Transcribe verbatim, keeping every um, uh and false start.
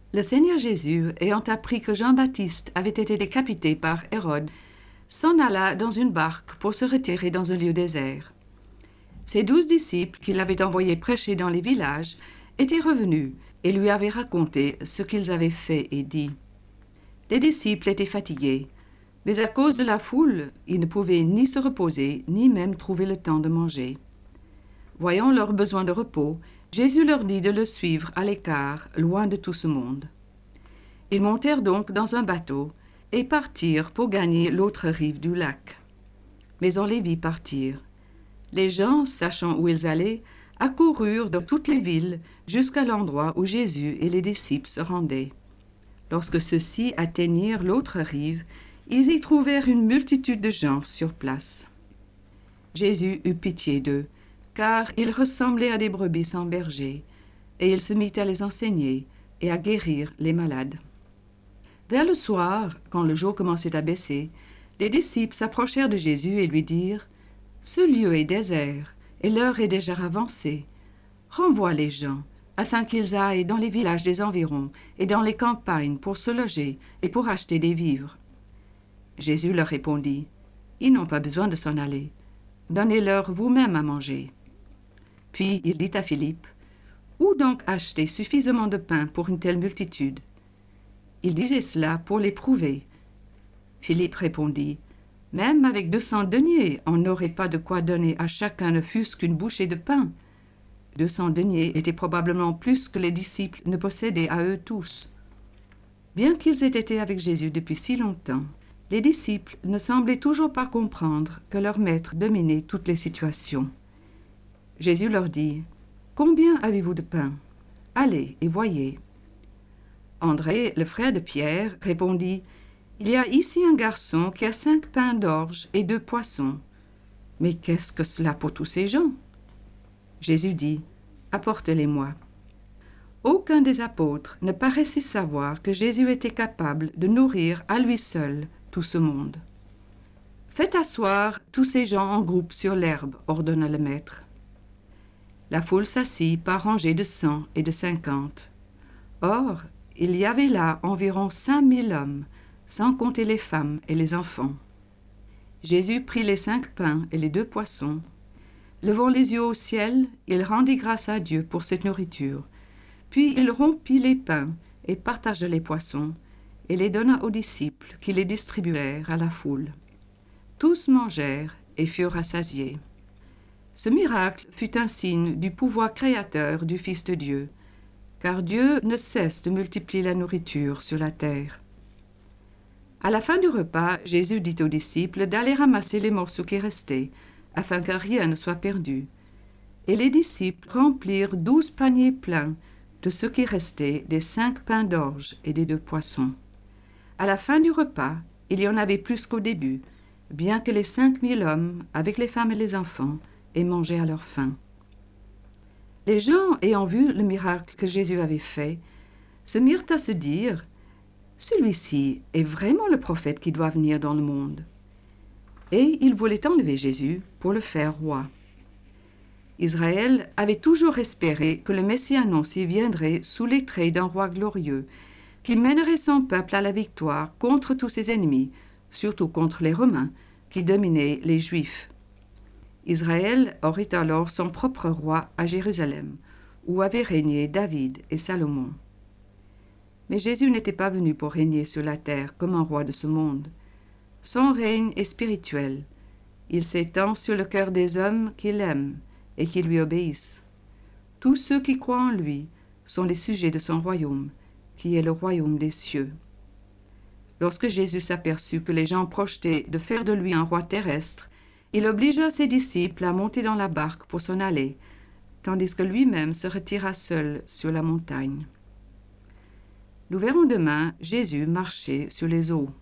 Le Seigneur Jésus, ayant appris que Jean-Baptiste avait été décapité par Hérode, s'en alla dans une barque pour se retirer dans un lieu désert. Ses douze disciples, qu'il avait envoyés prêcher dans les villages, étaient revenus et lui avaient raconté ce qu'ils avaient fait et dit. Les disciples étaient fatigués, mais à cause de la foule, ils ne pouvaient ni se reposer, ni même trouver le temps de manger. Voyant leur besoin de repos, Jésus leur dit de le suivre à l'écart, loin de tout ce monde. Ils montèrent donc dans un bateau et partirent pour gagner l'autre rive du lac. Mais on les vit partir. Les gens, sachant où ils allaient, accoururent dans toutes les villes jusqu'à l'endroit où Jésus et les disciples se rendaient. Lorsque ceux-ci atteignirent l'autre rive, ils y trouvèrent une multitude de gens sur place. Jésus eut pitié d'eux, car ils ressemblaient à des brebis sans berger, et il se mit à les enseigner et à guérir les malades. Vers le soir, quand le jour commençait à baisser, les disciples s'approchèrent de Jésus et lui dirent « Ce lieu est désert, et l'heure est déjà avancée. Renvoie les gens, afin qu'ils aillent dans les villages des environs et dans les campagnes pour se loger et pour acheter des vivres. » Jésus leur répondit « Ils n'ont pas besoin de s'en aller. Donnez-leur vous-même à manger. » Puis il dit à Philippe « Où donc acheter suffisamment de pain pour une telle multitude ?» Il disait cela pour l'éprouver. Philippe répondit « Même avec deux cents deniers, on n'aurait pas de quoi donner à chacun ne fût-ce qu'une bouchée de pain. » Deux cents deniers étaient probablement plus que les disciples ne possédaient à eux tous. Bien qu'ils aient été avec Jésus depuis si longtemps, les disciples ne semblaient toujours pas comprendre que leur maître dominait toutes les situations. Jésus leur dit « Combien avez-vous de pain? Allez et voyez. » André, le frère de Pierre, répondit « Il y a ici un garçon qui a cinq pains d'orge et deux poissons. Mais qu'est-ce que cela pour tous ces gens ?» Jésus dit « Apportez-les-moi. » Aucun des apôtres ne paraissait savoir que Jésus était capable de nourrir à lui seul tout ce monde. « Faites asseoir tous ces gens en groupe sur l'herbe, » ordonna le maître. La foule s'assit par rangées de cent et de cinquante. Or, il y avait là environ cinq mille hommes, sans compter les femmes et les enfants. Jésus prit les cinq pains et les deux poissons. Levant les yeux au ciel, il rendit grâce à Dieu pour cette nourriture. Puis il rompit les pains et partagea les poissons, et les donna aux disciples qui les distribuèrent à la foule. Tous mangèrent et furent rassasiés. Ce miracle fut un signe du pouvoir créateur du Fils de Dieu, car Dieu ne cesse de multiplier la nourriture sur la terre. À la fin du repas, Jésus dit aux disciples d'aller ramasser les morceaux qui restaient, afin que rien ne soit perdu. Et les disciples remplirent douze paniers pleins de ce qui restait des cinq pains d'orge et des deux poissons. À la fin du repas, il y en avait plus qu'au début, bien que les cinq mille hommes, avec les femmes et les enfants, aient mangé à leur faim. Les gens, ayant vu le miracle que Jésus avait fait, se mirent à se dire « Celui-ci est vraiment le prophète qui doit venir dans le monde. » Et ils voulaient enlever Jésus pour le faire roi. Israël avait toujours espéré que le Messie annoncé viendrait sous les traits d'un roi glorieux, qui mènerait son peuple à la victoire contre tous ses ennemis, surtout contre les Romains, qui dominaient les Juifs. Israël aurait alors son propre roi à Jérusalem, où avaient régné David et Salomon. Mais Jésus n'était pas venu pour régner sur la terre comme un roi de ce monde. Son règne est spirituel. Il s'étend sur le cœur des hommes qui l'aiment et qui lui obéissent. Tous ceux qui croient en lui sont les sujets de son royaume, qui est le royaume des cieux. Lorsque Jésus s'aperçut que les gens projetaient de faire de lui un roi terrestre, il obligea ses disciples à monter dans la barque pour s'en aller, tandis que lui-même se retira seul sur la montagne. Nous verrons demain Jésus marcher sur les eaux.